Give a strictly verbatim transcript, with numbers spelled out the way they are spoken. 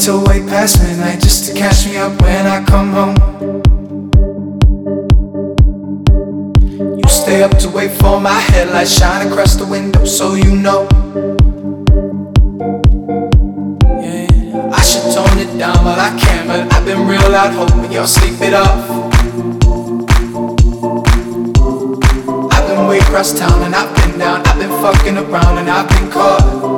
till way past midnight just to catch me up when I come home. You stay up to wait for my headlights shine across the window so you know. Yeah, I should tone it down but I can't, but I've been real loud hoping y'all sleep it off. I've been way across town and I've been down, I've been fucking around and I've been caught.